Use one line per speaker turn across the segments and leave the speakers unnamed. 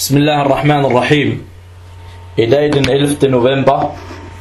Bismillahirrahmanirrahim. I dag den 11. november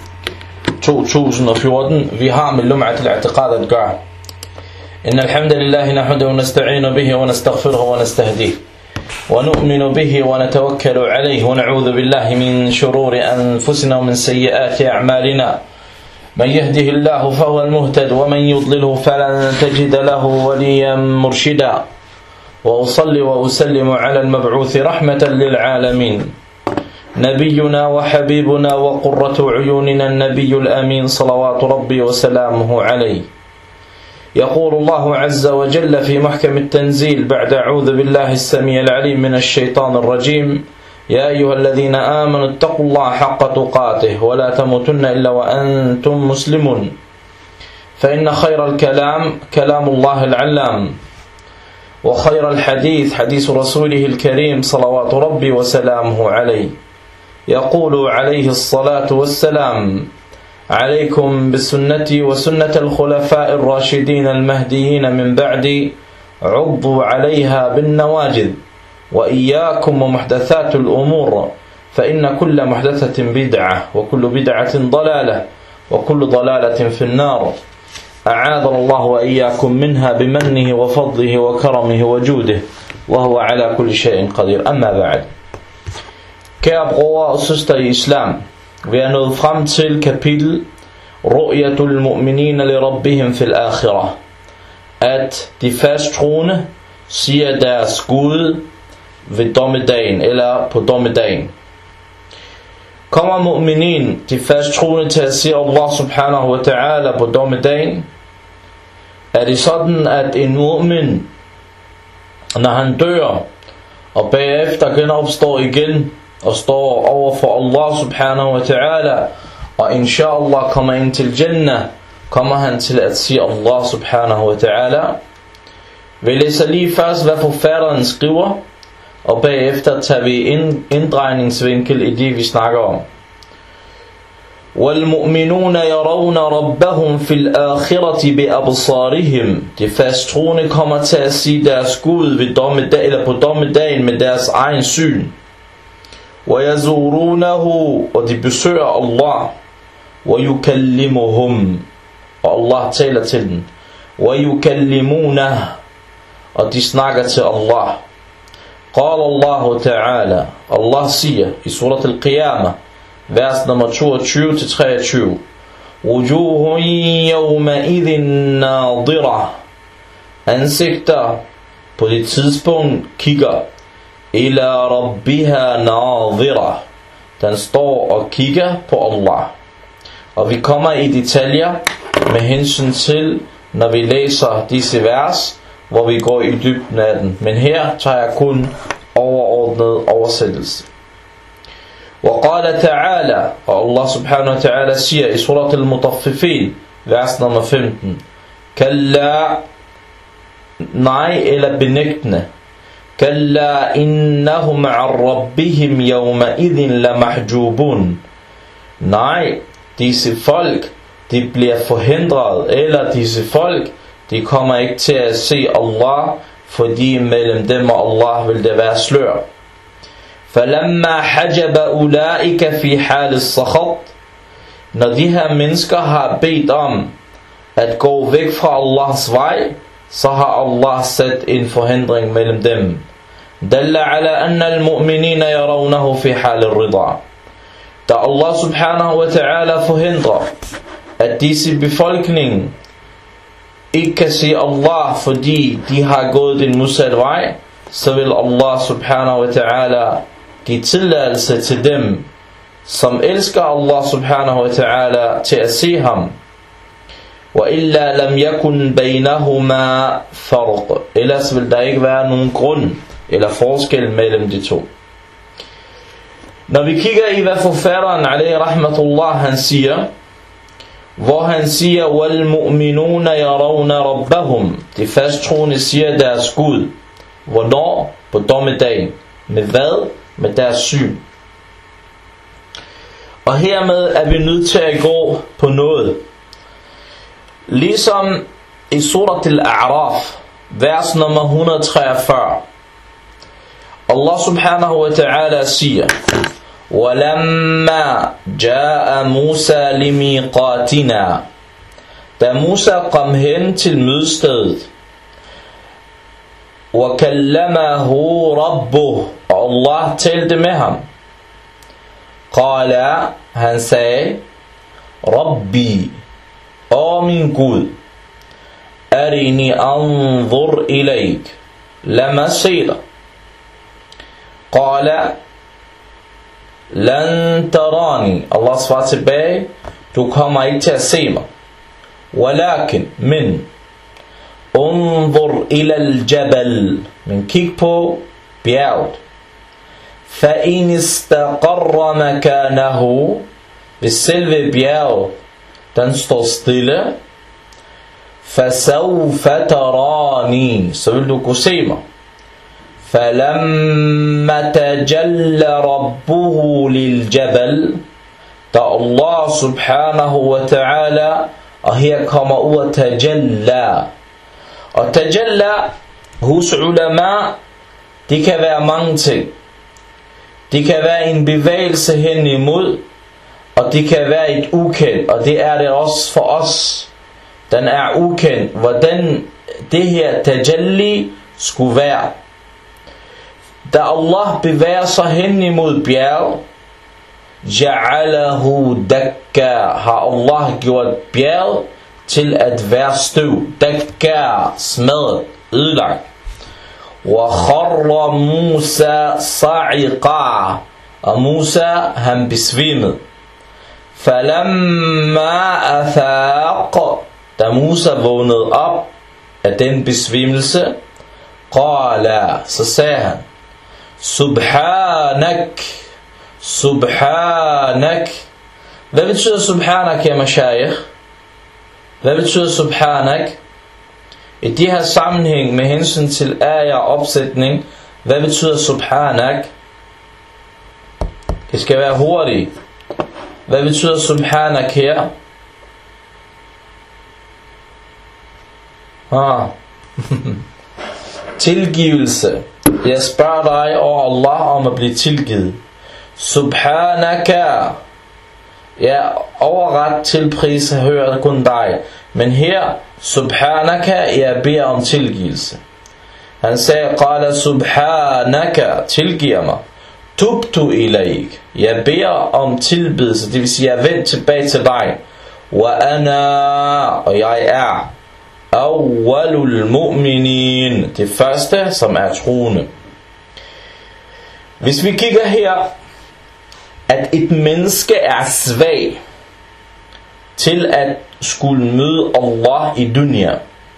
2014. Vi har med Lum'at al-i'tiqad at gøre. Inna alhamdulillahi nahmaduhu wa nasta'inu bihi wa nastaghfiruhu wa nastahdihi wa nu'minu bihi wa natawakkalu alayhi wa na'udhu billahi min shururi anfusina wa min sayyiati a'malina. Man yahdihillahu fahuwa al-muhtad wa man yudlilhu falan tajida lahu waliyan murshida. وأصلي وأسلم على المبعوث رحمة للعالمين نبينا وحبيبنا وقرة عيوننا النبي الأمين صلوات ربي وسلامه عليه. يقول الله عز وجل في محكم التنزيل بعد أعوذ بالله السميع العليم من الشيطان الرجيم: يا أيها الذين آمنوا اتقوا الله حق تقاته ولا تموتن إلا وأنتم مسلمون. فإن خير الكلام كلام الله العلام، وخير الحديث حديث رسوله الكريم صلوات ربي وسلامه عليه. يقول عليه الصلاة والسلام: عليكم بسنتي وسنة الخلفاء الراشدين المهديين من بعدي، عضوا عليها بالنواجذ، وإياكم ومحدثات الأمور، فإن كل محدثة بدعة وكل بدعة ضلالة وكل ضلالة في النار. أعاذنا الله وإياكم منها بمنه وفضله وكرمه وجوده وهو على كل شيء قدير. أما بعد. Kære brødre og søstre i islam, vi er nået frem til kapitel Ru'yatul mu'minina li rabbihim fil akhirah, at de fasttroende siger deres Gud ved dommedagen eller på dommedagen. Kommer mu'minin, de fasttroende, til at sige Allah subhanahu wa ta'ala på dommedagen? Er det sådan, at en mu'min, når han dør og bagefter genopstår igen og står over for Allah subhanahu wa ta'ala og inshallah kommer ind til Jannah, kommer han til at sige Allah subhanahu wa ta'ala? Vi læser lige først, hvad forfatteren skriver, og bagefter tager vi inddrejningsvinkel i det, vi snakker om. وَالْمُؤْمِنُونَ يَرَوْنَ رَبَّهُمْ فِي الْآخِرَةِ بِأَبْصَارِهِمْ. De fasttroende kommer til at sige deres Gud ved dommedag, eller på dommedagen med deres egen syn. وَيَزُورُونَهُ. Og de besøger Allah. وَيُكَلِّمُهُمْ. Og Allah taler til dem. وَيُكَلِّمُونَهُ. Og de snakker til Allah. قال الله تعالى. Allah siger i surat al-Qiyamah, vers nummer 22-23: وجوه يومئذ ناظرة. Ansigter på det tidspunkt kigger. إلى ربها ناظرة. Den står og kigger på Allah. Og vi kommer i detaljer med hensyn til, når vi læser disse vers, hvor vi går i dybden af den. Men her tager jeg kun overordnet oversættelse. وقال تعالى. Og Allah subhanahu wa ta'ala siger i surat al-Mutaffifin, vers nummer 15: كلا. Nej eller benægtende. كلا إنهم عن ربهم يومئذ لمحجوبون. Nej, disse folk, de bliver forhindret, eller disse folk, de kommer ikke til at se Allah, fordi mellem dem og Allah vil det være slør. فَلَمَّا حَجَبَ أُولَئِكَ فِي حَالِ الصَّخَطِ. Når de her mennesker har bedt om at gå væk fra Allahs vej, så har Allah sat en forhindring mellem dem. دَلَّ عَلَى أَنَّ الْمُؤْمِنِينَ يَرَوْنَهُ فِي حَالِ الرِّضَى. Da Allah subhanahu wa ta'ala forhindrer, at disse befolkning ikke kan se Allah, fordi de har gået den modsatte vej, så vil Allah subhanahu wa ta'ala give tilladelse til dem, som elsker Allah subhanahu wa ta'ala, til at se ham. وَإِلَّا لَمْ يَكُنْ بَيْنَهُمَا فَرْقٌ. Ellers vil der ikke være nogen grund eller forskel mellem de to. Når vi kigger i, hvad forfatteren alayhi rahmatullah han siger, hvor han siger وَالْمُؤْمِنُونَ يَرَوْنَ رَبَّهُمْ. De fasttroende siger deres Gud. Hvornår? På dommedagen. Med hvad? Med deres syn. Og hermed er vi nødt til at gå på noget. Ligesom i surat al-A'raf, vers nummer 143. Allah subhanahu wa ta'ala siger: وَلَمَّا جَاءَ مُوسَى لِمِيقَاتِنَا. Da Musa kom hen til mødestedet, وَكَلَّمَهُ رَبُّهُ, og Allah talte med ham. قَالَ, han sagde: رَبِّي, åh min Gud, أَرِنِي أَنظُرْ إِلَيْكَ, lad mig se dig. قَالَ لَن تَرَانِي, Allah svarer tilbage: du kommer ikke til at se mig. وَلَكِنْ, men انظر إلى الجبل, men kig på bjerget. فإن استقر مكانه, hvis selve bjerget den står stille, فسوف تراني, så vil du kunne se mig. فلما تجلى ربه للجبل, da Allah subhanahu wa ta'ala, og her kommer ordet tajalla. Og tajalla hos ulama, det kan være mange ting. Det kan være en bevægelse hen imod, og det kan være et ukendt, og det er det også for os. Den er ukendt, hvordan det her tajalli skulle være. Da Allah bevæger sig hen imod bjerg, ja'alahu dakka, har Allah gjort bjerg til at være støv. Dakka, smadret, ødelagt. Wa kharra Musa sa'iqa, og Musa han besvimede. Falamma athaq, da Musa vågnede op af den besvimelse, qala, så sagde han: Subhanak, Subhanak. Hvad betyder Subhanak, ja mashayikh? Hvad betyder Subhanak? I de her sammenhæng med hensyn til ayah og opsætning, hvad betyder Subhanak? Det skal være hurtigt. Hvad betyder Subhanak her? Tilgivelse. Jeg spørger dig over Allah om at blive tilgivet. Subhanaka. Ja, overret tilpris hører kun dig. Men her, Subhanaka, jeg beder om tilgivelse. Han sagde: Qala Subhanaka, tilgiver mig. Tubtu ilayk, jeg beder om tilbedelse, det vil sige, jeg vender tilbage til dig. Wa ana, og jeg er awwalul mu'minin, det første, som er troende. Hvis vi kigger her, at et menneske er svag til at skulle møde Allah i dunya.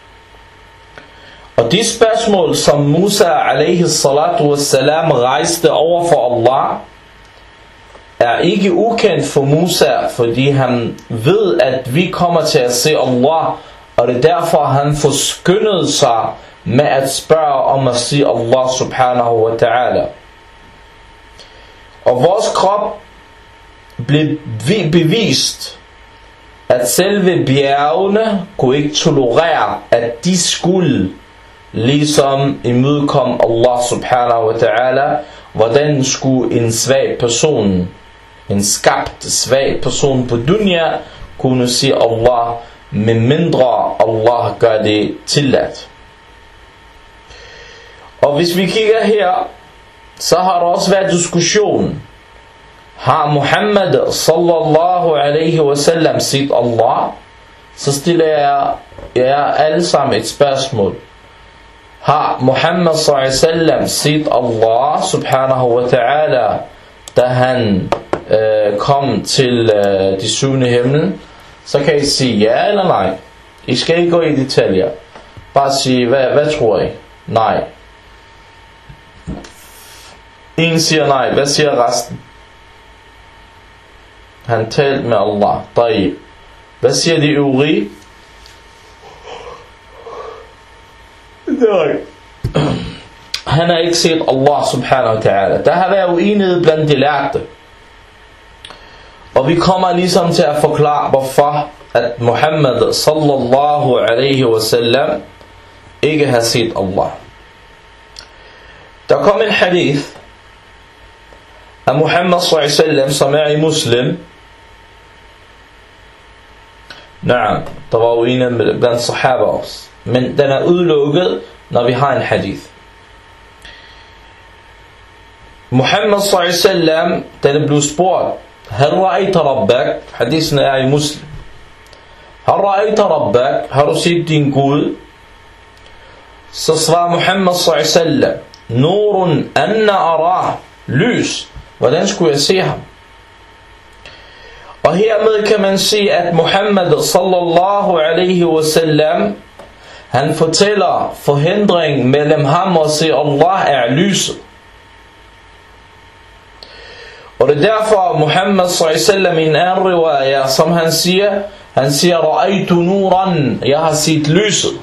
Og de spørgsmål, som Musa alaihi salatu wassalam rejste over for Allah, er ikke ukendt for Musa, fordi han ved, at vi kommer til at se Allah, og det er derfor, han forskyndede sig med at spørge om at se Allah subhanahu wa ta'ala. Og vores krop blev bevist, at selve bjergene kunne ikke tolerere, at de skulle ligesom imødekom Allah subhanahu wa ta'ala. Hvordan skulle en svag person, en skabt svag person på dunya, kunne se Allah, med mindre Allah gør det tilladt. Og hvis vi kigger her, så har der også været diskussion. Har Muhammad sallallahu alaihi wasallam set Allah? Så stiller jeg jer alle sammen et spørgsmål. Har Muhammad sallallahu alaihi wasallam set Allah subhanahu wa ta'ala, da han kom til de syvende himmel? Så kan I sige ja eller nej. I skal ikke gå i detaljer. Bare sige, hvad tror I? Nej. Ingen siger nej. Hvad siger resten? Han talte med Allah. Taib. Hvad siger de øvrige? Nej. Han har ikke set Allah subhanahu wa ta'ala. Der har været uenighed blandt de lærte. Og vi kommer ligesom til at forklare, hvorfor at Muhammad sallallahu alaihi wasallam ikke har set Allah. Der kom en hadith af Muhammad sallallahu alaihi wasallam, som er i Muslim. Nej, der var jo en blandt sahaba også. Men den er udelukket, når vi har en hadith. Muhammad sallallahu alaihi wasallam, da det blev spurgt, hal ra'ayta rabbak? Hadithen er i Muslim. Hal ra'ayta rabbak? Har du set din Gud? Så svarer Muhammad sallallahu alaihi wasallam, nurun anna arah, lys. Hvordan skulle jeg se ham? Og hermed kan man se, at Muhammad sallallahu alaihi wasallam, han fortæller forhindring mellem ham og se Allah er lyset. Og det er derfor Muhammad sallallahu alaihi wasallam i en anden riwaya, som han siger, ra'aytu nuran, jeg har set lyset.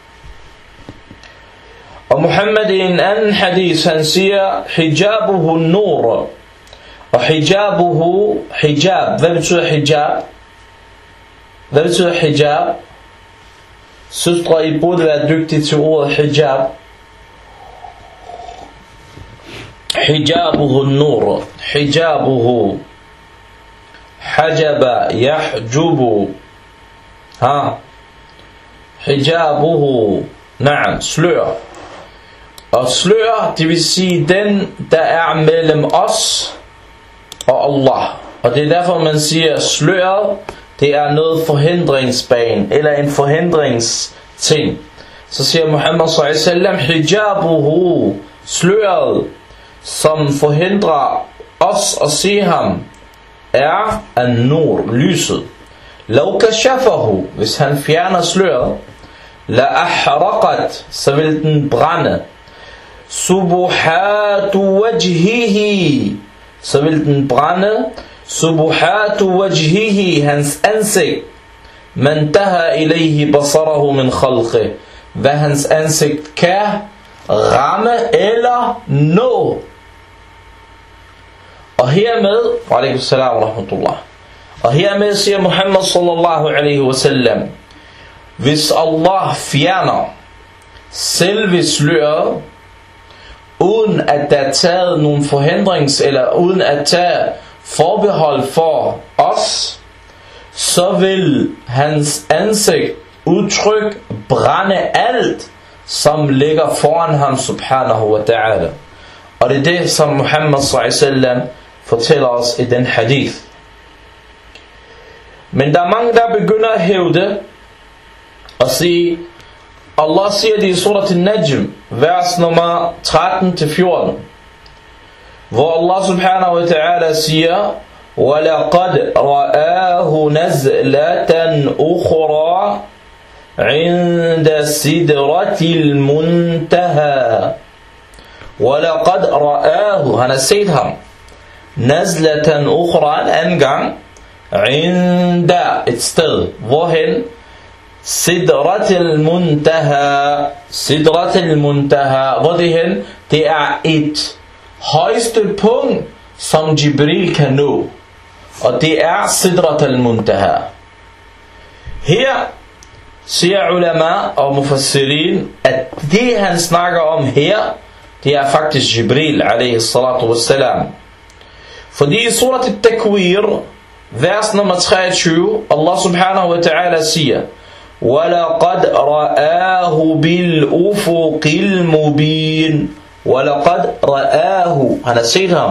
Og Muhammad i en anden hadith, han siger, hijabuhu nur. Og hijabuhu, hijab, hvad betyder hijab? Hvad betyder hijab? Søstre, I burde være dygtige til ordet hijab. Hijabuhu nur, hijabuhu, hajaba, yahjubu, hijabuhu, na'am, slør. Og slør, det vil sige den, der er mellem os og Allah. Og det er derfor man siger sløret, det er noget forhindringsbane eller en forhindringsting. Så siger Muhammad sallallahu alaihi wasallam, hijabuhu, sløret, som forhindrer os at se ham, er an-nur, lyset. Law kashafahu, hvis han fjerner sløret, la ahraqat, så vil den brænde. Subuhatu wajhihi, så vil den brænde. Subuhatu wajhihi, hans ansigt. Man taha ilayhi basarahu min khalqi, hvad hans ansigt kan ramme eller nå. Og hermed, alaikum salam wa rahmatullah, og hermed siger Muhammad sallallahu alaihi wasallam, hvis Allah fjerner selve sløret, uden at der er taget nogen forhindrings, eller uden at tage forbehold for os, så vil hans ansigt udtryk brænde alt, som ligger foran ham subhanahu wa ta'ala. Og det er det, som Muhammad sallallahu alaihi wasallam fortæller os i den hadith. Men der er mange, der begynder at hævde og sige, Allah siger det i surat al-Najm, vers nummer 13-14, hvor Allah subhanahu wa ta'ala siger, وَلَقَدْ رَآهُ نَزْلَةً أُخْرَى عِنْدَ سِدْرَةِ الْمُنْتَهَى. وَلَقَدْ رَآهُ, han har set ham, نَزْلَةً أُخْرَى, en anden gang, عِنْدَ, et sted, hvorhen? Sidrat al-Muntaha. Sidrat al-Muntaha, hvor det hen? Det er et højeste punkt, som Jibril kan nå. Og det er Sidrat al-Muntaha. Her siger ulama og mufassirin, at det han snakker om her, det er faktisk Jibril alaihi salatu wassalam. Fordi i surat al-Takwir, vers nummer 23, Allah subhanahu wa ta'ala siger, وَلَقَدْ رَآهُ بِالْأُفُقِ الْمُبِينِ. وَلَقَدْ رَآهُ, han har set ham,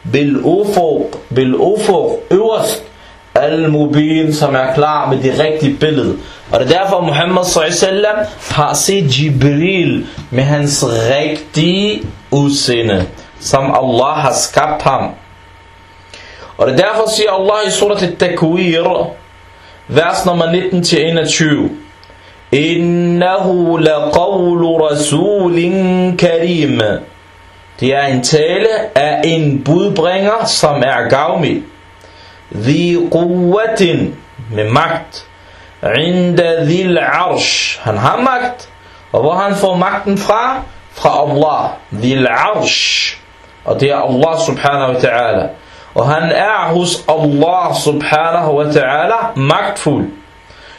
بالأفق, øverst, al-mubin, som er klar med det rigtige billede. Og det er derfor Muhammad sallallahu alaihi wasallam har set Jibril med hans rigtige udseende, som Allah har skabt ham. Og det er derfor siger Allah i surat al-Takwir, vers nummer 19-21, Innahu laqawlu rasulin karim. Det er en tale af en budbringer, som er gavmild. Dhi quwwatin, med magt. Inda dhil arsh, han har magt. Og hvor han får magten fra? Fra Allah. Dhil arsh. Og det er Allah subhanahu wa ta'ala. Og han er hos Allah subhanahu wa ta'ala magtfuld.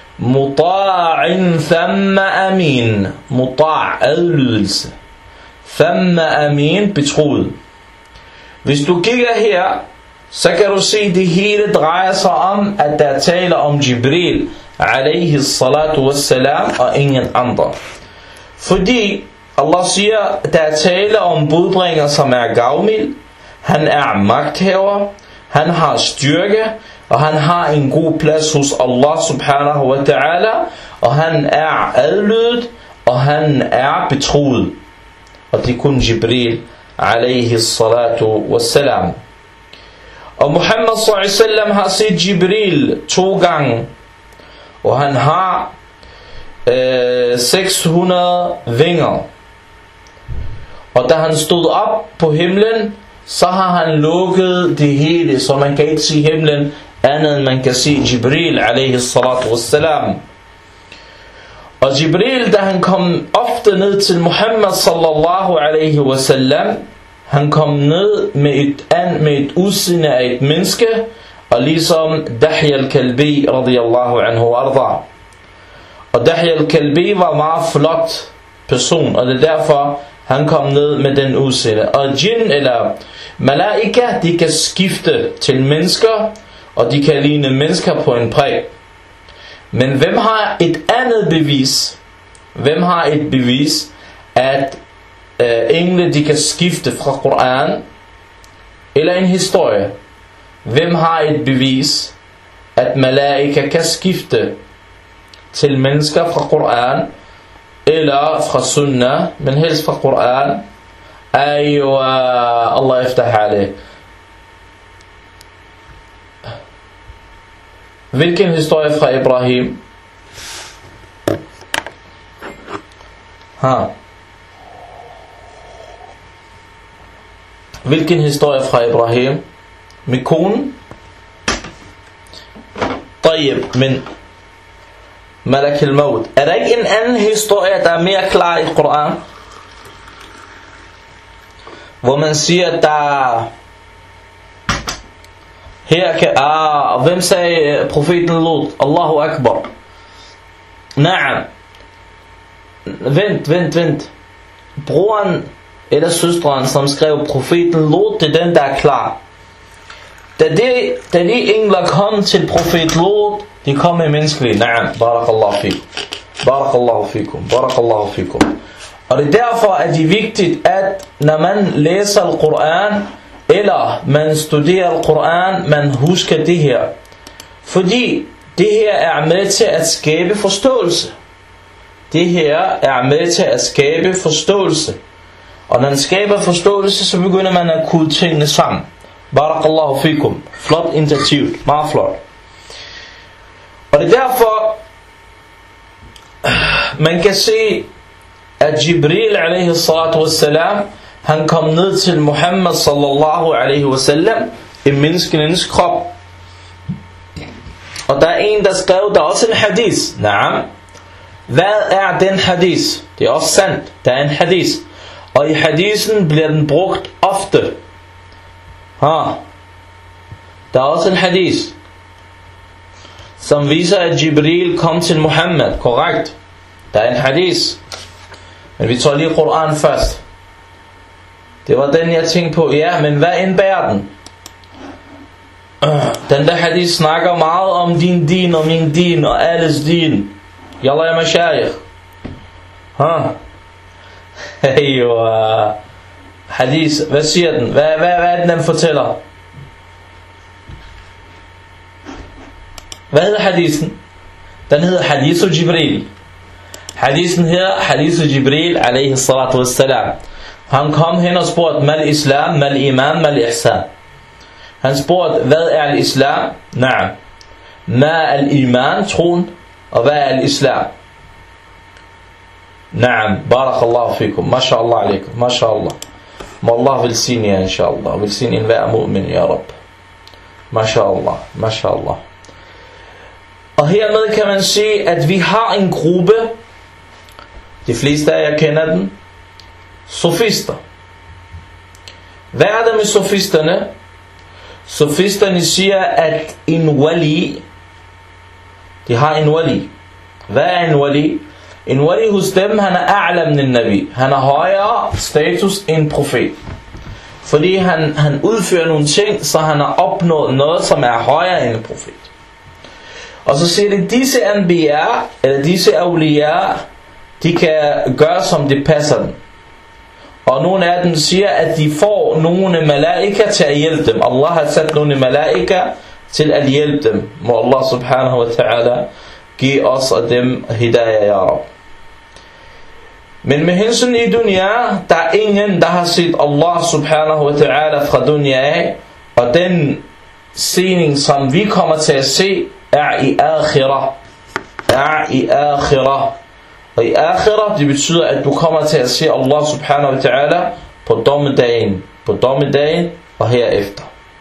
Muta'in thamma amin. Muta' adlydelse. Thamma amin, betroet. Hvis du kigger her, så kan du se, at det hele drejer sig om, at der taler om Jibril, alayhi salatu wassalam, og ingen andre. Fordi Allah siger, at der taler om budbringer, som er gavmild, han er magthaver, han har styrke, og han har en god plads hos Allah subhanahu wa ta'ala, og han er adlydet, og han er betroet. Og det er kun Jibril, alayhi salatu wassalam. Og Muhammad sallallahu alaihi wasallam har set Jibril 2 gange, og han har 600 vinger. Og da han stod op på himlen, så har han lukket det hele, så man kan ikke se himlen andet end man kan se Jibril alayhi salatu wassalam. Og Jibril, da han kom ofte ned til Muhammad sallallahu alayhi wasallam, han kom ned med et udseende af et menneske, og ligesom Dahya al-Kalbi radiyallahu anhu arda. Og Dahya al-Kalbi var en meget flot person, og det er derfor han kom ned med den udseende. Og jinn eller malaika, de kan skifte til mennesker, og de kan ligne mennesker på en præg. Men hvem har et andet bevis? Hvem har et bevis, at engle de kan skifte fra Koran, eller en historie? Hvem har et bevis, at malaika kan skifte til mennesker fra Koran, eller fra sunnah, men helst fra Koran? Allah iftah alayk. Hvilken historie fra Ibrahim? Hvilken historie fra Ibrahim? Med konen? Tayyib, men Malak al-Maut. Er der ikke en anden historie, der er mere klar i Koran? Hvor man siger, at der her kan... hvem sagde profeten Lut? Allahu Akbar. Naam. Vent. Broren eller søsteren, som skrev profeten Lut, det er den, der er klar. Da de engler kom til profet Lut, de kom med menneskelige. Naam. Barakallahu fikum. Barakallahu fikum. Barakallahu fikum. Og det er derfor, at det er vigtigt, at når man læser Al-Quran, eller man studerer Al-Quran, man husker det her. Fordi det her er med til at skabe forståelse. Det her er med til at skabe forståelse. Og når man skaber forståelse, så begynder man at kunne tingene sammen. Barakallahu fikum. Flot initiativ. Meget flot. Og det er derfor, man kan se, at Jibril alayhi salatu wassalam, han kom ned til Muhammad sallallahu alaihi wasallam i menneskenes krop. Og der er en, der skrev, der er også en hadith. Naam. Hvad er den hadith? Det er også sandt. Der er en hadith. Og i hadithen bliver den brugt ofte. Der er også en hadith, som viser, at Jibril kom til Muhammad. Korrekt. Der er en hadith. Men vi tager lige Koran først. Det var den, jeg tænkte på. Ja, men hvad indbærer den? Den der hadith snakker meget om din din og min din og alles din. Yalla ya mashayikh. Hadith, hvad siger den? Hvad er den fortæller? Hvad hedder hadithen? Den hedder Hadithu Jibril. Hadithen her, Hadithu Jibril alayhi salatu wassalam. Han kom hen og spurgte, mal islam, mal iman, mal ihsan. Han spurgte, hvad er al-islam? Naam. Ma al-iman, troen, og hvad er al-islam? Naam, barakallahu fikum, mashallah alaikum, mashallah. Må Allah velsigne jer, inshallah, velsigne enhver mu'min, ya Rab. Mashallah, mashallah. Og hermed kan man se, at vi har en gruppe, de fleste af jer kender den, sofister. Hvad er det med sofisterne? Sofisterne siger, at en wali, de har en wali. Hvad er en wali? En wali hos dem, han er a'lam end nabi. Han har højere status end profet. Fordi han udfører nogle ting, så han har opnået noget, som er højere end en profet. Og så siger det, disse anbiya, eller disse awliya, de kan gøre, som det passer dem. Og nogle af dem siger, at de får nogle malaika til at hjælpe dem. Allah har sat nogle malaika til at hjælpe dem. Må Allah subhanahu wa ta'ala give os og dem hidayah, ya Rab. Men med hensyn i dunya, der er ingen, der har set Allah subhanahu wa ta'ala fra dunya af. Og den sening, som vi kommer til at se, er i akhirah. Er i akhirah. Og i akhirah, det betyder, at du kommer til at se Allah subhanahu wa ta'ala på dommedagen og herefter.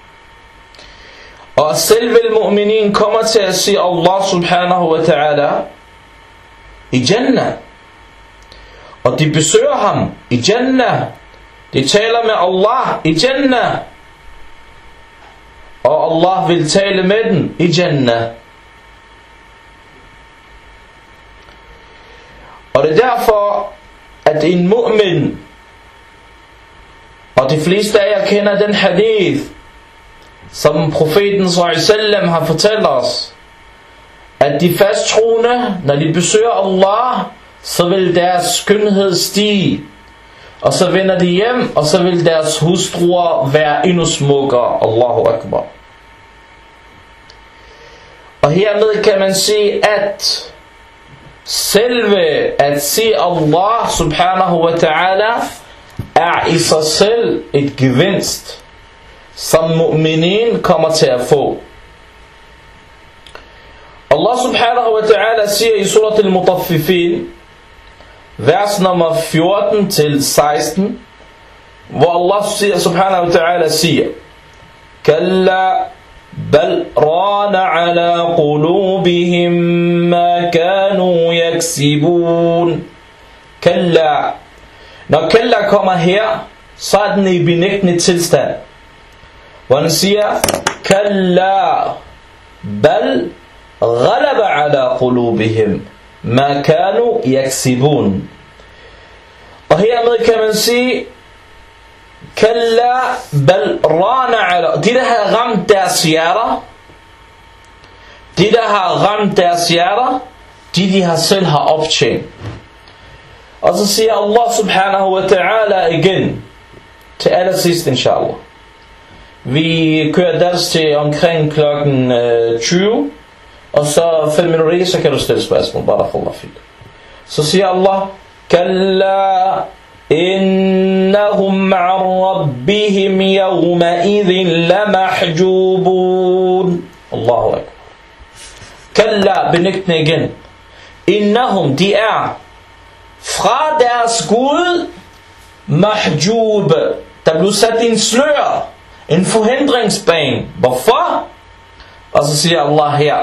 Og selve mu'minin kommer til at se Allah subhanahu wa ta'ala i Jannah. Og de besøger ham i Jannah. De taler med Allah i Jannah. Og Allah vil tale med dem i Jannah. Og det er derfor, at en mu'min, og de fleste af jer kender den hadith, som profeten sallallahu har fortalt os, at de fasttroende, når de besøger Allah, så vil deres skønhed stige. Og så vender de hjem, og så vil deres hustruer være endnu smukkere. Allahu Akbar. Og hermed kan man sige, at selve at se Allah subhanahu wa ta'ala er i sig selv et gevinst, som mu'minin kommer til at få. Allah subhanahu wa ta'ala siger i surat al-Mutaffifin, vers nummer 14 til 16, hvor Allah siger, subhanahu wa ta'ala siger, Kalla bal rana ala qulubihim ma kanu yaksibun. Kalla. Når kalla kommer her, så er den i benægtende tilstand. Hvor den siger, Kalla bal ghalaba ala qulubihim ma kanu yaksibun. Og hermed kan man sige, Kalla bal rana ala. De der har ramt deres hjerter, de har selv har optjent. Og så siger Allah subhanahu wa ta'ala igen, til allersidst inshallah. Vi kører dals til omkring klokken 20, og så 5 minutter, så kan du stille spørgsmål. Barakallahu fik. Så siger Allah, Kalla innahum an rabbihim yawma idhin lamahjubun. Allahu akbar. Kalla, benægtende igen. Innahum, de er fra deres Gud mahjub. Der blev sat en slør, en forhindringsbane. Hvorfor? Og så siger Allah her,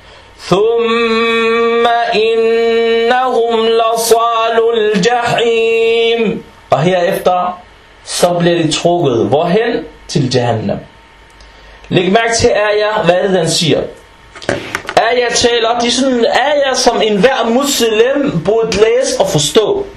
Thumma innahum lasalul jahim. Og herefter, så bliver de trukket. Hvorhen? Til Jahannam. Læg mærke til ayah, hvad det den siger. Ayah taler, de er sådan ayah, som enhver muslim burde læse og forstå.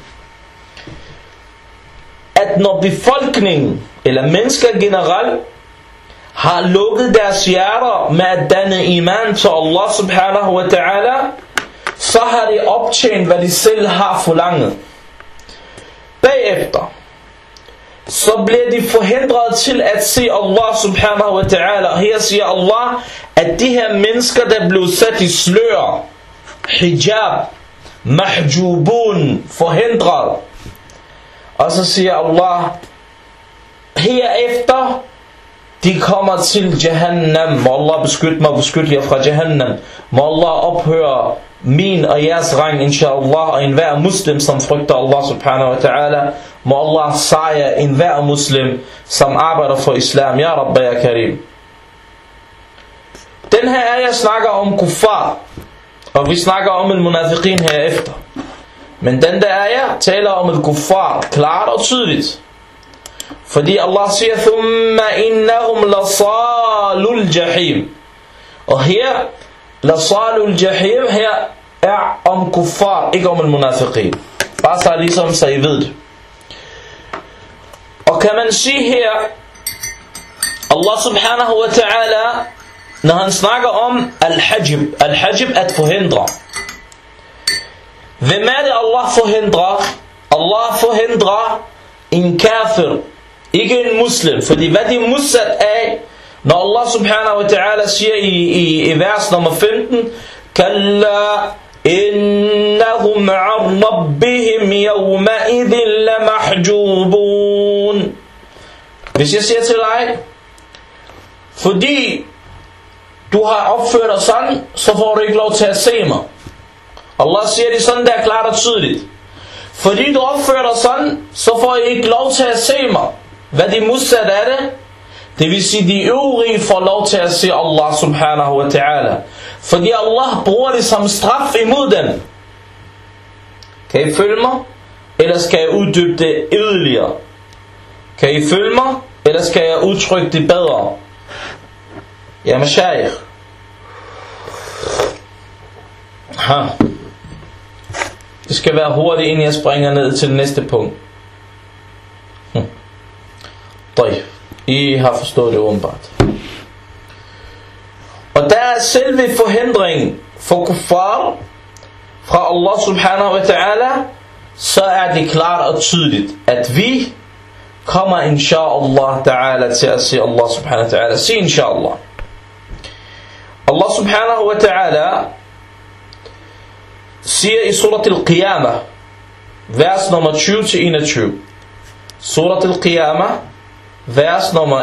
At når befolkningen, eller mennesker generelt, har lukket deres hjerter med at danne iman til Allah subhanahu wa ta'ala, så har de optjent, hvad de selv har forlanget. Bagefter, så bliver de forhindret til at se Allah subhanahu wa ta'ala. Og her siger Allah, at de her mennesker, der blev sat i slør, hijab, mahjubun, forhindret. Og så siger Allah, herefter, de kommer til Jahannam. Må Allah beskytte mig og beskytte jer fra Jahannam. Må Allah ophøre min og jeres rang, inshallah. Og enhver muslim, som frygter Allah subhanahu wa ta'ala, må Allah sejre enhver muslim, som arbejder for islam. Ya Rabbi ya Karim. Den her ayah snakker om kuffar, og vi snakker om en munafiqin herefter. Men den der ayah taler om et kuffar, klart og tydeligt. Fordi Allah siger, Thumma innahum lasalul jahim. Og her, lasalul jahim, her er om kuffar, ikke om al-munafiqin. Bare så ligesom, så I ved det. Og kan man sige her, Allah subhanahu wa ta'ala, når han snakker om al-hajib. Al-hajib at forhindre. Hvem er det Allah forhindrer? Allah forhindrer en kafir, ikke en muslim. Fordi hvad de er modsat af, når Allah subhanahu wa ta'ala siger i vers nummer 15, Kalla innahum an rabbihim yawma'idhin lamahjubun. Hvis jeg siger til dig, fordi du har opført dig sådan, så får du ikke lov til at se mig. Allah siger det sådan der klart og tydeligt. Fordi du opfører dig sådan, så får I ikke lov til at se mig. Hvad de modsat af det? Det vil sige, de øvrige får lov til at se Allah subhanahu wa ta'ala. Fordi Allah bruger det som straf imod dem. Kan I følge mig? Eller skal jeg uddybe det yderligere? Kan I følge mig? Eller skal jeg udtrykke det bedre? Ja, mashayikh. Det skal være hurtigt, inden jeg springer ned til næste punkt. I har forstået det åbenbart. Og der er selve forhindringen for kuffar fra Allah subhanahu wa ta'ala, så er det klart og tydeligt, at vi kommer insha'Allah ta'ala til at se Allah subhanahu wa ta'ala. Se insha'Allah. Allah subhanahu wa ta'ala siger i surat al-Qiyamah, vers nummer 20-21. Surat al-Qiyamah, vers nummer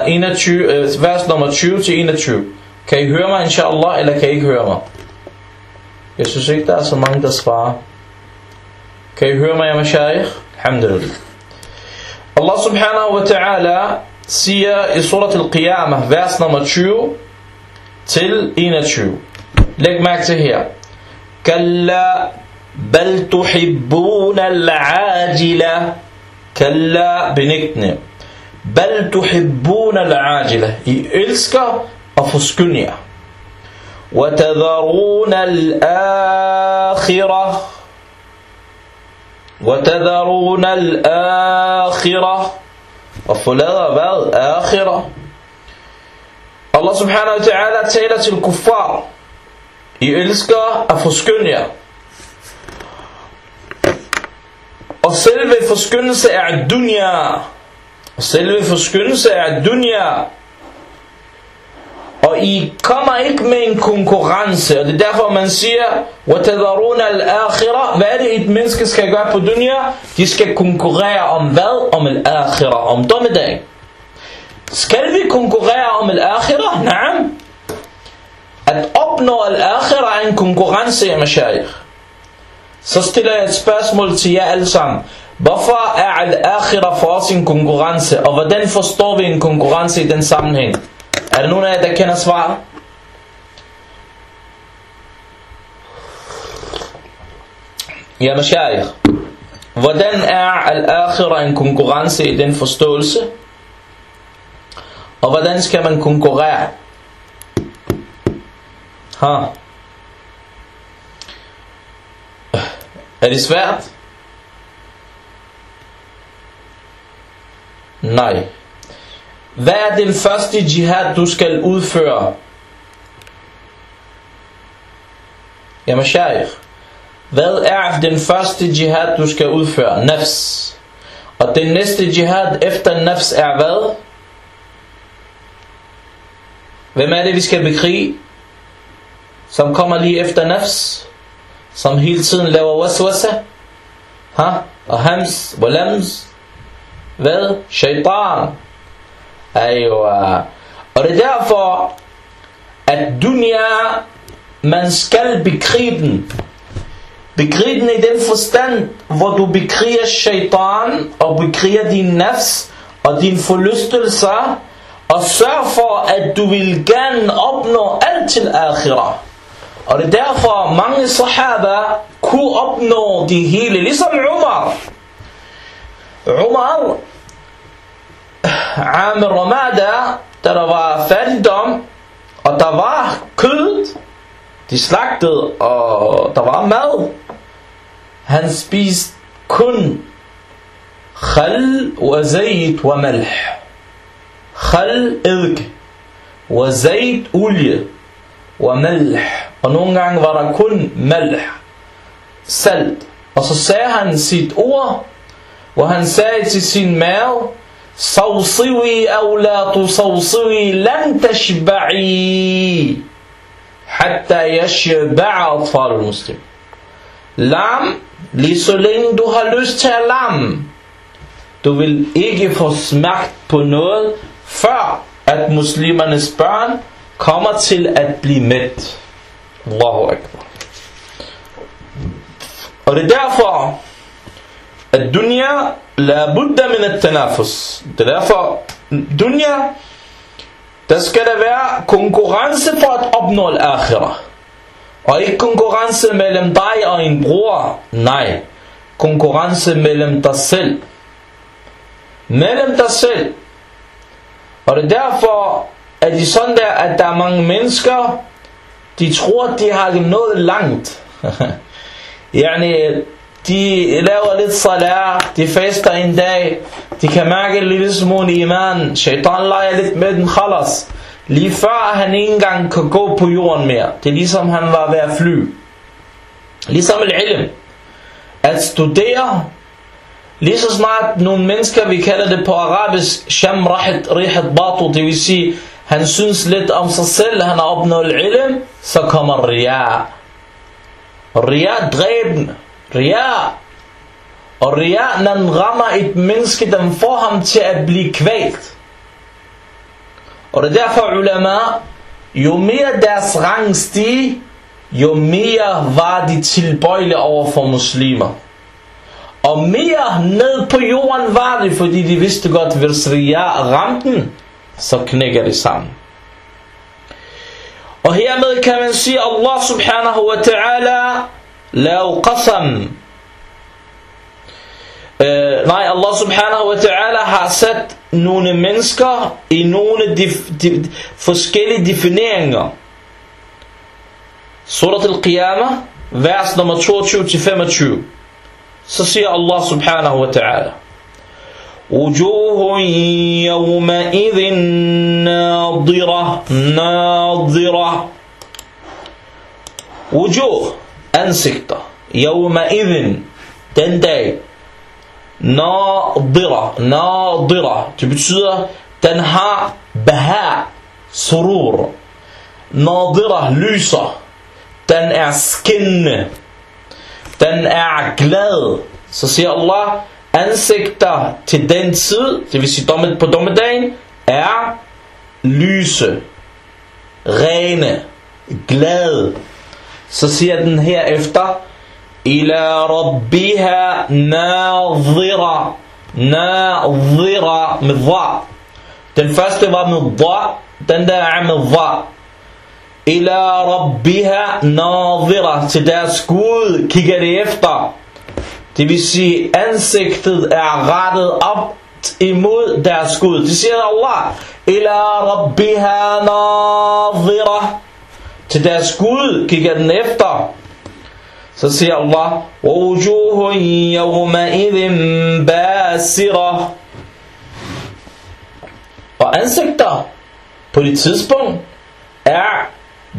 20-21. Kan I høre mig inshallah, eller kan I ikke høre mig? Jeg synes ikke, der er så mange, der svarer. Kan I høre mig, ya mashayikh? Alhamdulillah. Allah subhanahu wa ta'ala siger i surat al-Qiyamah, vers nummer 20-21. Læg mærke til her. Kalla bal tuhibbuna al-ajila. Kalla benægtende. Bal tuhibbuna al-ajila. I elsker at forskynde jer. Wa tadharuna al-akhirah. Wa tadharuna al-akhirah. Og forlader hvad? Akhirah. Allah subhanahu wa ta'ala taler til kuffar. I elsker at forskynde jer. Og selve forskyndelse er dunya. Og selve forskyndelse er dunya. Og I kommer ikke med en konkurrence. Og det er derfor man siger وَتَذَرُونَ الْآخِرَةِ. Hvad er det et menneske skal gøre på dunya? De skal konkurrere om hvad? Om al-akhirah. Om dommedag. Skal vi konkurrere om al-akhirah? Naam. At opnå al-akhirah er en konkurrence, ya mashayikh. Så stiller jeg et spørgsmål til jer alle sammen. Hvorfor er al-akhirah for os en konkurrence? Og hvordan forstår vi en konkurrence i den sammenhæng? Er der nogen af jer, der kender svaret? Ja, mashayikh. Hvordan er al-akhirah en konkurrence i den forståelse? Og hvordan skal man konkurrere? Er det svært? Nej. Hvad er den første jihad, du skal udføre? Ja, mashayikh. Hvad er den første jihad, du skal udføre? Nafs. Og den næste jihad efter nafs er hvad? Hvem er det, vi skal bekrige? Som kommer lige efter nafs? Som hele tiden laver waswasa? Og hams, walams? Hvad? Shaitan. Aywa. Og det er derfor, at dunya, man skal bekrige den. Bekrige den i den forstand, hvor du bekriger shaitan, og bekriger din nafs, og din forlystelser, og sørg for, at du vil gerne opnå alt til akhirah. Og det er derfor, mange sahaba kunne opnå det hele, ligesom Umar. Umar, Amir Ramada, der var fattigdom, og der var kød, De slagtede, og der var mad. Han spiste kun khal wa zayt wa malh. Khal, eddike, wa zayt, olie, wa malh. Og nogle gange var der kun malh, salt. Og så sagde han sit ord, hvor han sagde til sin mave: Sawsiwi aw la tusawsiwi lan tashba'i hatta yashba'a atfal al-muslim. Lam, lige så længe du har lyst til at lamme. Du vil ikke få smagt på noget, før at muslimernes børn kommer til at blive mæt. Allahu Akbar. Og det er derfor, at dunya la budda min at-tanafus. Det er derfor, dunya, der skal der være konkurrence for at opnå al-akhirah. Og ikke konkurrence mellem dig og en bror. Nej, konkurrence mellem dig selv. Mellem dig selv. Og det er derfor, at det sådan der, at der er mange mennesker, de tror, de har nået langt. De laver lidt salat, de fester en dag, de kan mærke en lille smule iman, shaitan leger lidt med den, khalas. Lige før han ikke engang kan gå på jorden mere. Det er ligesom han var ved at flyve. Ligesom al-ilm. At studere. Lige så snart nogle mennesker, vi kalder det på arabisk, sham rihat batu, det vil sige, han synes lidt om sig selv, han har opnået al-ilm, så kommer riya. Og riya dræbende. Riya. Og riya, når den rammer et menneske, den får ham til at blive kvalt. Og det er derfor ulama, jo mere deres rang stiger, jo mere var de tilbøjelige over for muslimer. Og mere ned på jorden var det, fordi de vidste godt, hvis riya ramte den, så knækker det sammen. Og hermed kan man sige, Allah subhanahu wa ta'ala lav qasam. Allah subhanahu wa ta'ala har sat nogle mennesker i nogle forskellige defineringer. Surat al-Qiyamah, vers nummer 22-25. Så siger Allah subhanahu wa ta'ala: Wujuhun yawma'idhin nadira. Wujuh, ansigter. Yawma'idhin, den dag. Nadira. Det betyder, den har baha, surur. Nadira, lyser. Den er skinnende. Den er glad. Så siger Allah, ansigter til den tid, det vil sige på dommedagen, er lyse, rene, glad. Så siger den herefter, ila rabbiha nadhira. Nadhira med dha. Den første var med dha, den der er med dha. Ila rabbiha nadhira. Til deres Gud kigger det efter. Det vil sige, ansigtet er rettet op imod deres Gud. Det siger Allah. Ila rabbiha nadhira. Til deres Gud kigger den efter. Så siger Allah, wujuhun yawma'idhin basira. Og ansigter på det tidspunkt er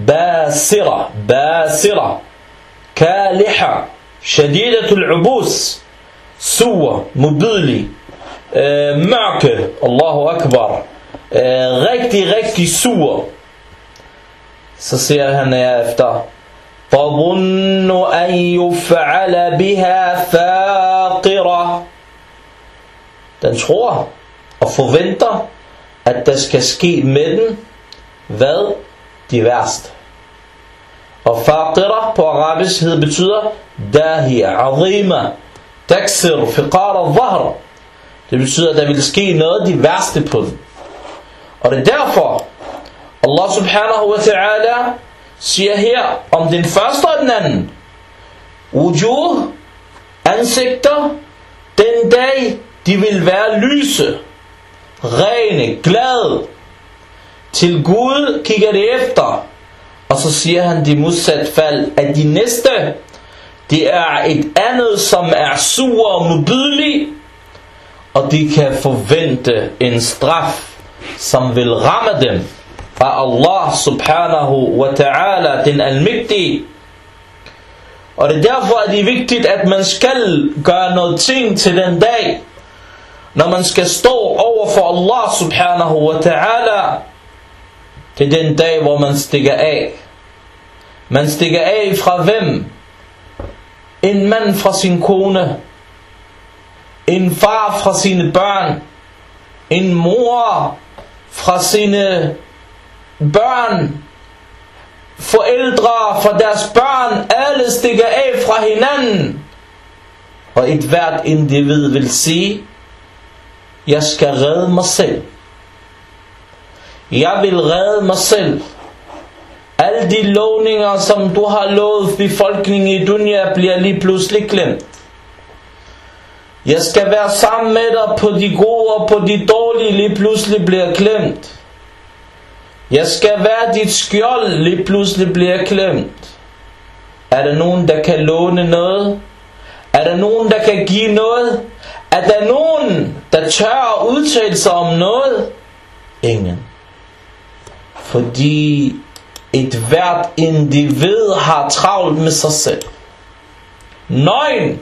basira. Kaliha, shadidatul ubus, sur, modbydelig, mørke, Allahu Akbar, rigtig sur. Så siger han herefter, تظن أن يفعل بها فاقرة. Den tror og forventer, at der skal ske med den, hvad? De værste. Og faqira på arabisk betyder dahiya, azima, taksir, fiqar al-dhahr. Det betyder, at der vil ske noget de værste på den. Og det er derfor, Allah subhanahu wa ta'ala siger her om den første og den anden. Wujuh, ansigter, den dag de vil være lyse, rene, glade. Til Gud kigger det efter. Og så siger han de modsat fald, at de næste, det er et andet, som er sur og modbydelig, og de kan forvente en straf, som vil ramme dem af Allah subhanahu wa ta'ala, den almægtige. Og det er derfor, at det er vigtigt, at man skal gøre noget ting til den dag, når man skal stå over for Allah subhanahu wa ta'ala. Det er den dag, hvor man stikker af. Man stikker af fra hvem? En mand fra sin kone, en far fra sine børn, en mor fra sine børn, forældre fra deres børn, alle stikker af fra hinanden. Og et hvert individ vil sige, jeg skal redde mig selv. Jeg vil redde mig selv. Alle de lovninger, som du har lovet befolkningen i dunya, bliver lige pludselig glemt. Jeg skal være sammen med dig på de gode og på de dårlige, lige pludselig bliver glemt. Jeg skal være dit skjold, lige pludselig bliver glemt. Er der nogen, der kan låne noget? Er der nogen, der kan give noget? Er der nogen, der tør at udtale sig om noget? Ingen. Fordi et hvert individ har travlt med sig selv. Nøgen.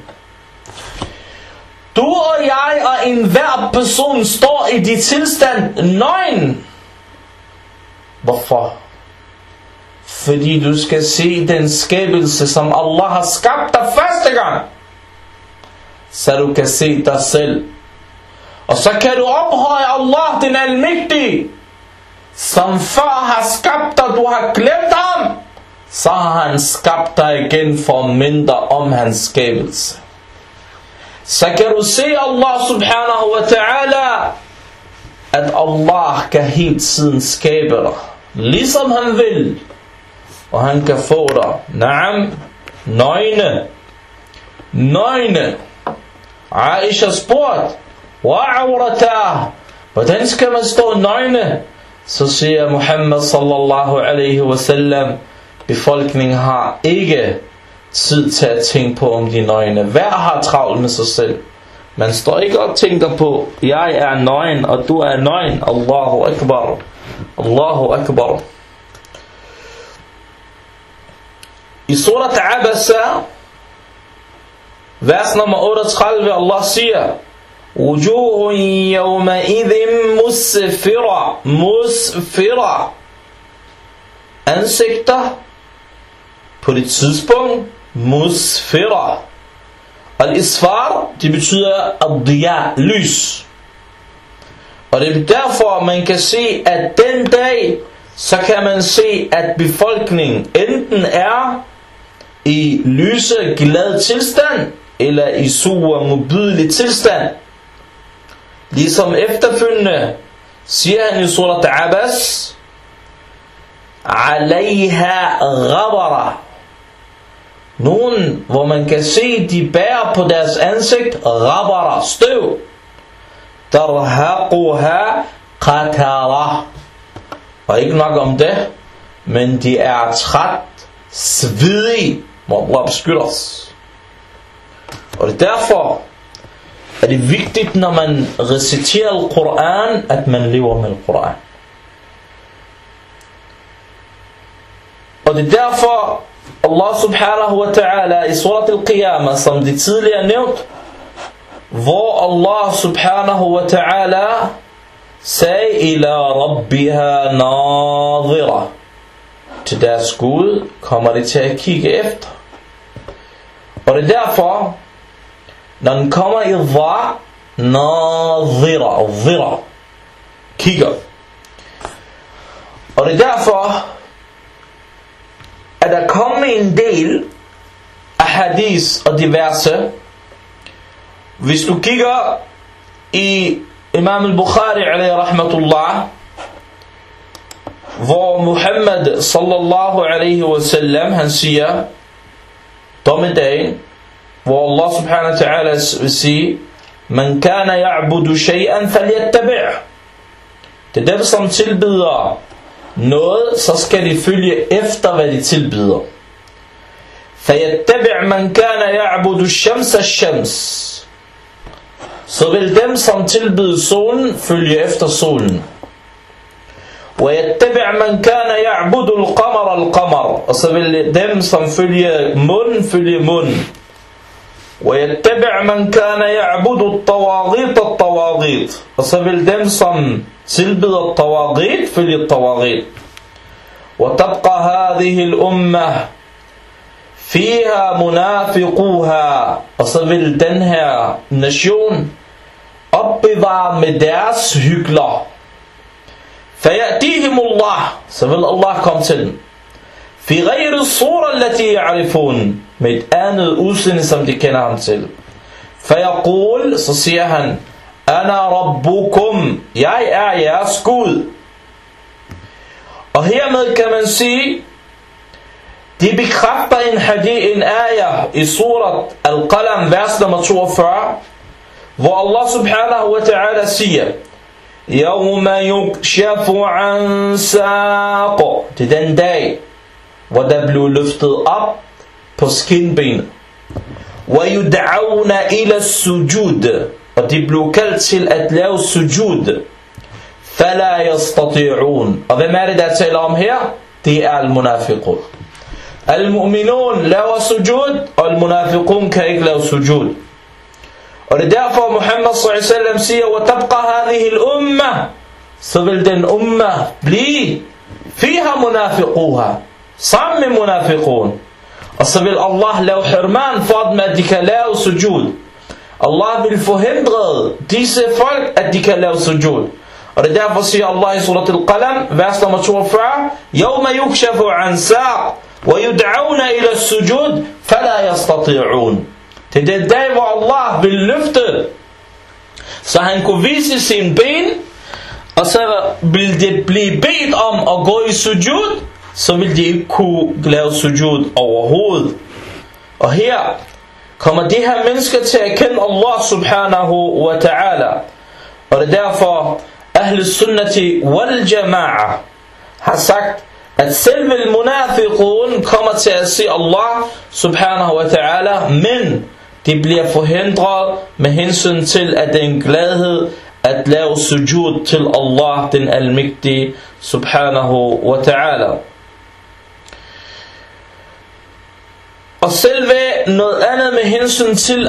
Du og jeg og enhver person står i de tilstand nøgen. Hvorfor? Fordi du skal se den skabelse, som Allah har skabt dig første gang, så du kan se dig selv. Og så kan du ophøje Allah, den almægtige, som før har skabt dig, du har glemt ham, så har han skabt dig igen for at minde dig om hans skabelse. Så kan du se Allah subhanahu wa ta'ala, at Allah kan hele tiden skabe dig, ligesom han vil. Og han kan få dig, naam, nøgne. Aisha spurgte, wa'awratah, hvordan skal man stå nøgne? Så siger Muhammad sallallahu alaihi wasallam, befolkningen har ikke tid til at tænke på om de nøgne. Hver har travlt med sig selv. Man står ikke og tænker på, jeg er nøgen og du er nøgen. Allahu akbar. Allahu akbar. I surat Abasa, vers nummer 38, Allah siger, وجوه يومئذ مسفرة. Ansigter på det tidspunkt musfira. Al-isfar, det betyder ad-diya, lys. Og det er derfor man kan se, at den dag, så kan man se, at befolkningen enten er i lyse glad tilstand, eller i sur modbydelig tilstand. Ligesom efterfølgende siger han i surat Abas, alayha ghabara. Nogen, hvor man kan se, de bærer på deres ansigt ghabara, støv. Tarhaquha qatara. Og ikke nok om det, men de er træt, svedige. Må Allah beskytte os. Og det er derfor, at det er vigtigt, når man reciterer Al-Quran, at man lever med Al-Quran. Og det er derfor, Allah subhanahu wa ta'ala i surat Al-Qiyamah, som det tidligere nævnt, hvor Allah subhanahu wa ta'ala sagde, ila rabbiha nadhira. Til deres Gud kommer de til at kigge efter. Og det er derfor, når den kommer i dha, nadhira, kigger. Og det er derfor, at der kommer en del af hadis og diverse. Hvis du kigger i Imam al-Bukhari alayhi rahmatullah, hvor Muhammad sallallahu alaihi wasallam han siger dommedagen, hvor Allah subhanahu wa ta'ala vil sige, man kana ya'budu shay'an falyattabi'. Det er dem som tilbeder noget, så skal de følge efter, hvad de tilbyder. فَيَتَّبِعْ مَنْ كَانَ يَعْبُدُ الشَّمْسَ الشَّمْسِ. Så vil dem, som tilbyder solen, følge efter solen. وَيَتَّبِعْ مَنْ كَانَ يَعْبُدُ الْقَمَرَ الْقَمَرِ. Og så vil dem, som følger månen, følge månen. وَيَتَّبِعْ مَنْ كَانَ يَعْبُدُ الطَّوَاغِيطَ الطَّوَاغِيطِ. Og så vil dem, som tilbyder الطَّوَاغِيط, følge الطَّوَاغِيط. وَتَبْقَى هَذِهِ الْأُمَّةِ فِيهَا مُنَافِقُوهَا. Og så vil den her nation opbevare med deres hykler. فَيَأْتِيهِمُ اللَّهِ. Så vil Allah komme til dem. فِي غَيْرِ الصُّورَ الَّتِي يَعْرِفُونَ. Med et andet udseende, som de kender ham til. فَيَقُول. Så siger han, أَنَا رَبُّكُمْ. Jeg er jeres Gud. Og hermed kan man sige, de bekræfter en ayah i surat Al-Qalam, vers nummer 42, hvor Allah subhanahu wa ta'ala siger, يَوْمَ يُكْشَفُ عَنْ سَاقٍ. Det er den dag, hvor der blev løftet op på skinbenet. وَيُدْعَوْنَ إِلَى السُّجُودِ. Og de blev kaldt til at lave sujud. فَلَا يَسْتَطِعُونَ. Og hvem er det, der taler om her? Det er al-munafiqun. Al-mu'minun laver sujud, og al-munafiqun kan ikke lave sujud. Og det er derfor Muhammad s.a.v. siger, وَتَبْقَى هَذِهِ الْأُمَّةِ. Så vil den umma blive فِيهَا munafiquha, sammen med munafiqun. Og så vil Allah lave hirman for dem, at de kan lave sujud. Allah vil forhindre disse folk, at de kan lave sujud. Og det er derfor siger Allah i surat Al-Qalam, vers nummer 42, يَوْمَ يُكْشَفُ عَنْ سَاقٍ وَيُدْعَوْنَ إِلَى السُّجُودِ فَلَا يَسْتَطِعُونَ. Det er den dag, hvor Allah vil løfte, så han kunne vise sin ben, og så vil det blive bedt om at gå i sujud, så vil de ikke kunne lave sujud overhovedet. Og her kommer de her mennesker til at kende Allah subhanahu wa ta'ala. Og det er derfor Ahl Sunnati wal Jama'a har sagt, at selve munafiqun kommer til at se Allah subhanahu wa ta'ala, men de bliver forhindret med hensyn til, at det er en gladhed at lave sujud til Allah, den almægtige subhanahu wa ta'ala. Og selve noget andet med hensyn til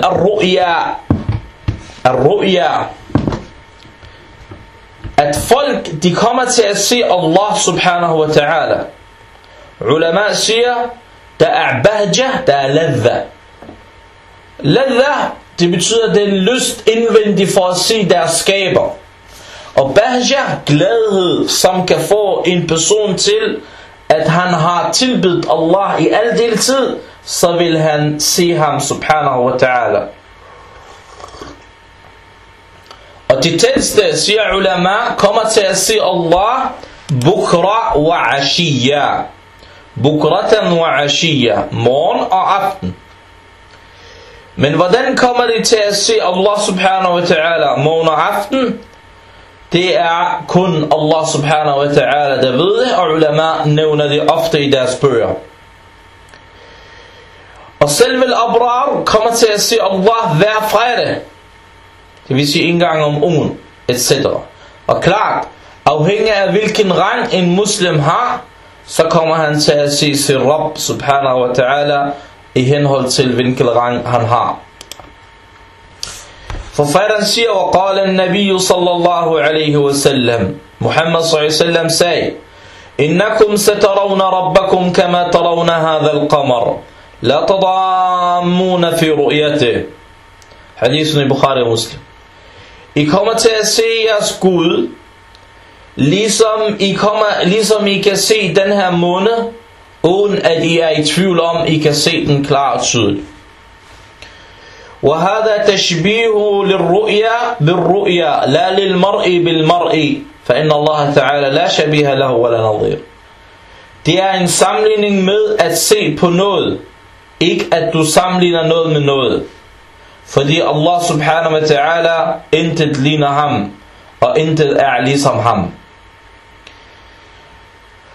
ar-ru'ya, at folk de kommer til at se Allah subhanahu wa ta'ala. Ulama siger, der er bahja, der er ladha. Ladha, det betyder den lyst indvendig for at se deres skaber. Og bahja, glædhed, som kan få en person til, at han har tilbedt Allah i al del tid, så vil han se ham subhanahu wa ta'ala. Og de tætteste, siger ulama, kommer til at se Allah bukra wa ashiyya. Bukratan wa ashiyya, morgen og aften. Men hvordan kommer de til at se Allah subhanahu wa ta'ala morgen og aften? Det er kun Allah subhanahu wa ta'ala, der ved det, og ulama nævner det ofte i deres bøger. Og selve al-abrar kommer til at se Allah hver fredag. Det vil sige en gang om ugen, etc. Og klart, afhængig af hvilken rang en muslim har, så kommer han til at se sin Rabb subhanahu wa ta'ala i henhold til hvilken rang han har. Forfatteren siger, وقال النبي صلى الله عليه وسلم, Muhammad صلى الله عليه وسلم sagde, إنكم سترون ربكم كما ترون هذا القمر لا تضامون في رؤيته. Hadithen i Bukhari og Muslim. I kommer til at se jeres Gud, ligesom I kan se den her måne, uden at I er i tvivl om, I kan se den klart og tydeligt. وهذا تشبيه للرؤيا بالرؤيا لا للمرء بالمرء فإن الله تعالى لا شبيه له ولا نظير. Det er en sammenligning med at se på noget, ikke at du sammenligner noget med noget. Fordi Allah subhanahu wa ta'ala intet ligner ham, og intet er ligesom ham.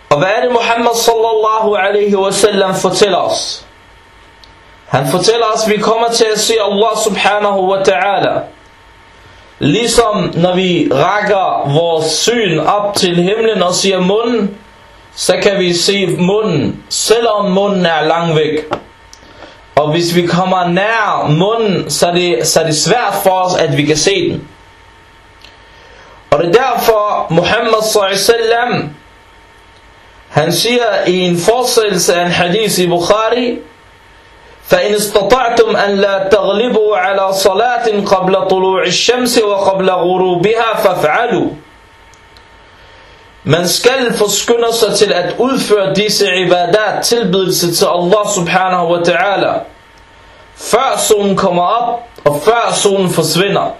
Og hvad er det Muhammad sallallahu alaihi wasallam fortæller os? Han fortæller os, at vi kommer til at se Allah subhanahu wa ta'ala. Ligesom når vi rækker vores syn op til himlen og siger munden, så kan vi se munden, selvom munden er langt væk. Og hvis vi kommer nær munden, så er det svært for os, at vi kan se den. Og det er derfor Muhammad sallallahu alaihi wasallam, han siger i en fortsættelse af en hadith i Bukhari: فإن استطعتم أن لا تغلبوا على صلاة قبل طلوع الشمس وقبل غروبها فافعلوا. Man skal forskynde sig til at udføre disse ibadat, tilbedelse til Allah subhanahu wa ta'ala, før solen kommer op og før solen forsvinder.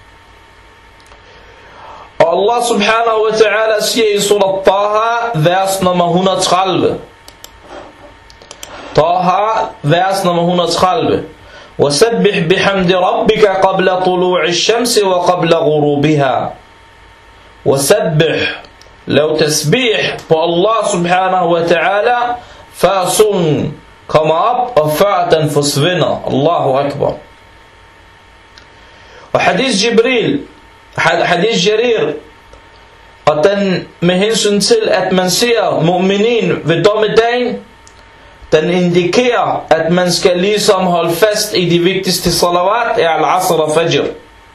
Og Allah subhanahu wa ta'ala siger i surat Taha, vers nummer 130. Taha, vers nummer 130. وَسَبِّحْ بِحَمْدِ رَبِّكَ قَبْلَ طُلُوعِ الشَّمْسِ وَقَبْلَ غُرُوبِهَا. وَسَبِّحْ, lav tasbih på Allah subhanahu wa ta'ala, før solen kommer op og før den forsvinder. Allahu Akbar. Og hadith Jibril, hadith Jarir, og den med hensyn til at man ser mu'minin ved dommedagen, den indikerer at man skal ligesom holde fast i de vigtigste salawat af al-asr og fajr.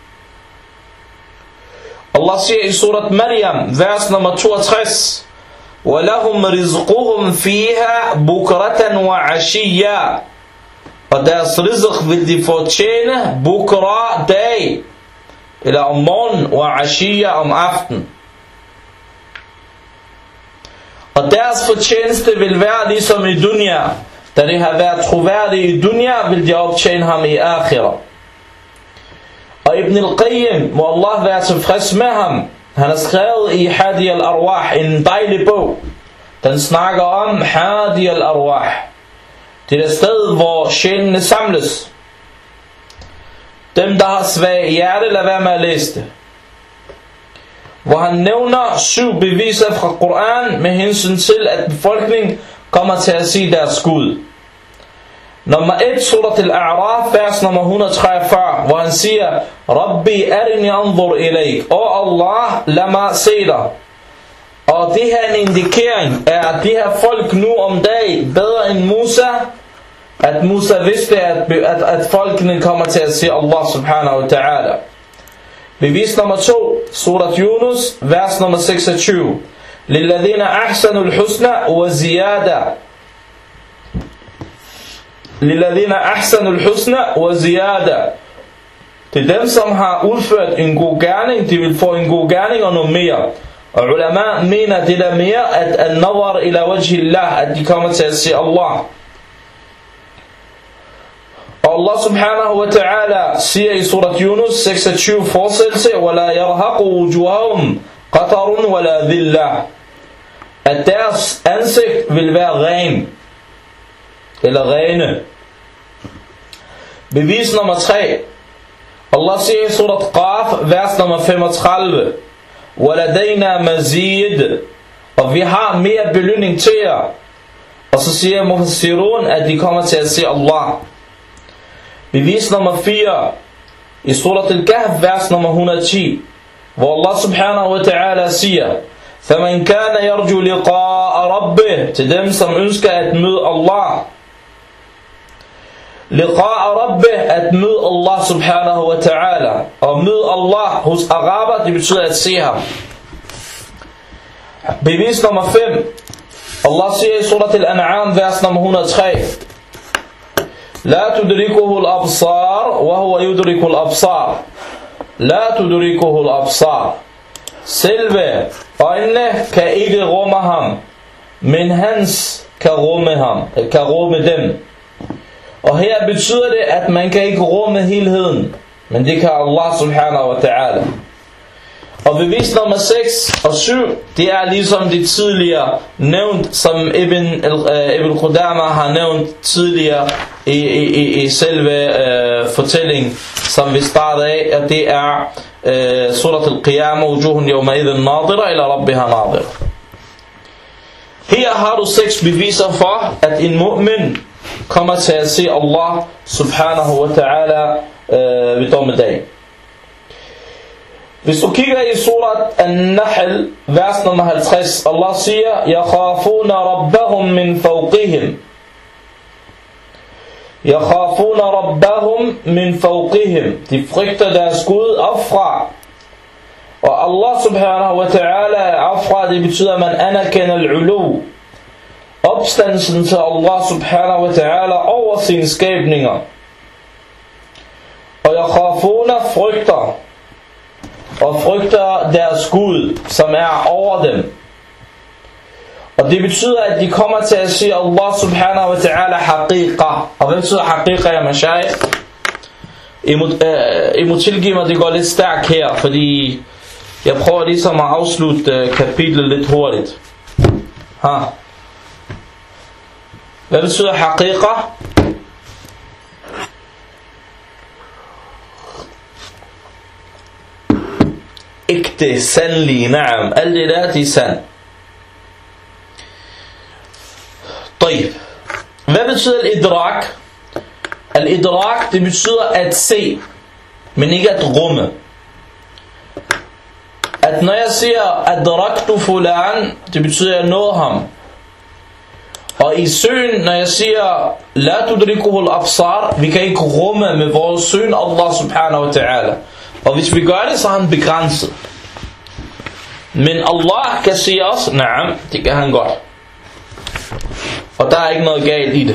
Allah siger i surat Maryam, vers nummer 62: وَلَهُمْ رِزْقُهُمْ فِيهَا بُكْرَةً وَعَشِيًّا. Og deres rizq vil de fortjene bukra, dag, eller om morgen, og ashia, om aften. Og deres fortjeneste vil være ligesom i dunya. Da det har været troværdige i dunya, vil de optjene ham i akhirah. Og Ibn al-Qayyim, må Allah være tilfreds med ham, han har skrevet i Hadi al-Arwah, en dejlig bog. Den snakker om Hadi al-Arwah. Det er et sted, hvor sjælene samles. Dem, der har svag hjerte, lad være med at læse det. Hvor han nævner 7 beviser fra Koran med hensyn til, at befolkningen kommer til at se deres Gud. Nummer 1, surat al-A'raf, vers nummer 143, hvor han siger: Rabbi arini anzur ilayk. O Allah, lad mig se dig. Og det her en indikering er, at de her folk nu om dagen bedre end Musa, at Musa vidste, at folkene kommer til at se Allah subhanahu wa ta'ala. Bevis nummer 2, surat Yunus, vers nummer 26. لِلَّذِينَ أَحْسَنُوا الْحُسْنَ وَزِيَادَةً. لِلَّذِينَ أَحْسَنُوا الْحُسْنَ وَزِيَادَةً. Til dem, som har udført en god gerning, de vil få en god gerning og noget mere. Og ulama mener det der mere, at al-nawar ila wajhillah, at de kommer til at se Allah. Og Allah subhanahu wa ta'ala siger i surat Yunus 26 fortsættelse: وَلَا يَرْهَقُ وُجُوهَهُمْ قَطَرٌ وَلَا ذِلَّةٌ. At deres ansigt vil være ren, eller rene. Bevis nummer 3. Allah siger i surat Qaf, vers nummer 35: وَلَدَيْنَا مَزِيد. Og vi har mere belønning til jer. Og så siger Mufassirun, at de kommer til at se Allah. Bevis nummer 4 i surat al-Kahf, vers nummer 110, hvor Allah subhanahu wa ta'ala siger: فَمَنْ كَانَ يَرْجُو لِقَاءَ رَبِّهِ. Til dem, som ønsker at møde Allah. Liqa'a rabbih, at møde Allah subhanahu wa ta'ala. Og møde Allah hos araber, det betyder at se ham. Bevis nummer 5. Allah siger i surat al-An'am, vers nummer 103: لا تدركه الأبصار وهو يدرك الأبصار. لا تدركه الأبصار. Selve øjnene kan ikke rumme ham, men hans kan rumme dem. Og her betyder det, at man kan ikke rumme helheden, men det kan Allah subhanahu wa ta'ala. Og bevis nummer 6 og 7, det er ligesom det tidligere nævnt, som Ibn Qudama har nævnt tidligere i selve fortællingen, som vi startede af, og det er surat al-Qiyamah, wujuhun yawma idhin nadira ila rabbiha nadira. Her har du 6 beviser for, at en mu'min kommer til at se Allah subhanahu wa ta'ala ved dommedag. Hvis du kigger i surat An-Nahl, vers nummer 50, Allah siger, يَخَافُونَ رَبَّهُمْ مِنْ فَوْقِهِمْ يَخَافُونَ رَبَّهُمْ مِنْ فَوْقِهِمْ. De frygter deres Gud opfra. Og Allah subhanahu wa ta'ala opfra, det betyder, at man anerkender al-ulu. Opstandelsen til Allah subhanahu wa ta'ala over sine skabninger. Og يَخَافُونَ frygter. Og frygter deres Gud, som er over dem. Og det betyder, at de kommer til at sige Allah subhanahu wa ta'ala haqiqa. Og hvad betyder haqiqa, ya mashayikh? I må tilgive mig, det går lidt stærkt her, fordi jeg prøver ligesom at afslutte kapitlet lidt hurtigt. Hvad betyder haqiqa? Ægte, sandelig, na'am. Alt det der, det er sand. طيب. Hvad betyder al-idrak? Al-idrak, det betyder at se, men ikke at rumme. At når jeg siger adraktu fulan, det betyder at jeg nåede ham. Og i syn, når jeg siger la tudrikuhu al-absar, vi kan ikke rumme med vores syn Allah subhanahu wa ta'ala. Og hvis vi gør det, så er han begrænset. Men Allah kan sige os, na'am, det kan han godt. Og der er ikke noget galt i det.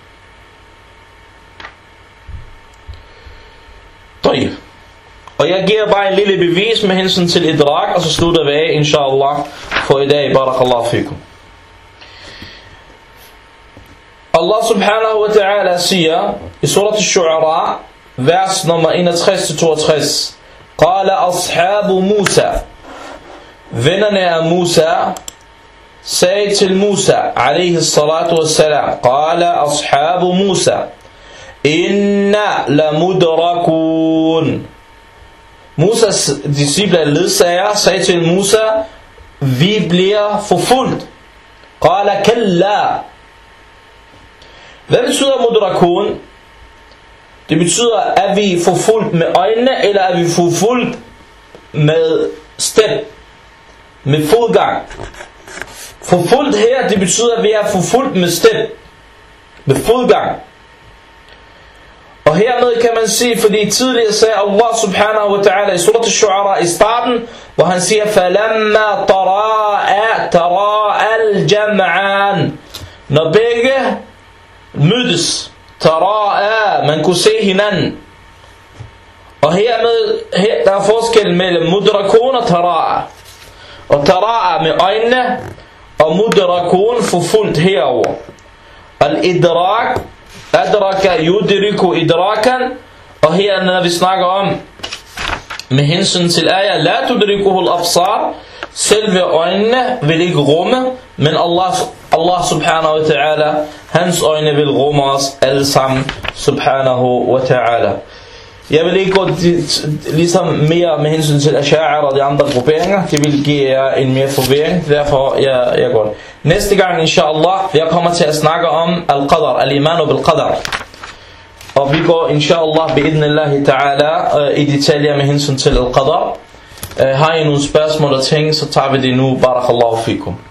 طيب. Og jeg giver bare en lille bevis med hensyn til idrak, og så slutter vi af, inshallah, for i dag. Barakallahu fikum. Allah subhanahu wa ta'ala siger i surat al-Shu'ara, vers nummer 61-62, قال أصحاب موسى, vennerne af Musa sagde til Musa عليه الصلاة والسلام, قال أصحاب موسى إنا لمدركون. Musas disciple ledsager sagde til Musa, vi bliver forfulgt. قال كلا. Hvad betyder mudrakun? Det betyder, at vi forfulgt med øjnene, eller er vi forfulgt med step, med fodgang. Forfulgt her, det betyder, at vi er forfulgt med step, med fodgang. Og hermed kan man sige, fordi tidligere sagde Allah subhanahu wa ta'ala i surat al-Shu'ara i starten, hvor han siger, فَلَمَّا تَرَاءَ الْجَمْعَانِ. Når begge mødtes, tara'a, man kunne se hinanden. Og hermed, der er forskel mellem mudrakun og tara'a. Og tara'a med øjnene, og mudrakun forfulgt herover. Al-idrak, adraka yudriku idrakan. Og her, når vi snakker om, med hensyn til ayah, la tudrikuhu al-absar, selve øjnene vil ikke rumme, men Allah subhanahu wa ta'ala, hans øjne vil rumme os alle sammen, subhanahu wa ta'ala. Jeg vil ikke gå ligesom mere med hensyn til Ash'ari og de andre grupperinger. Det vil give jer en mere forvirring, derfor jeg går. Næste gang, inshallah, jeg kommer til at snakke om al-qadar, al-imanu bil-qadar. Og vi går, inshallah, bi'idnillahi ta'ala, i detaljer med hensyn til al-qadar. Har I nogle spørgsmål og ting, så tager vi det nu. Barakallahu fikum.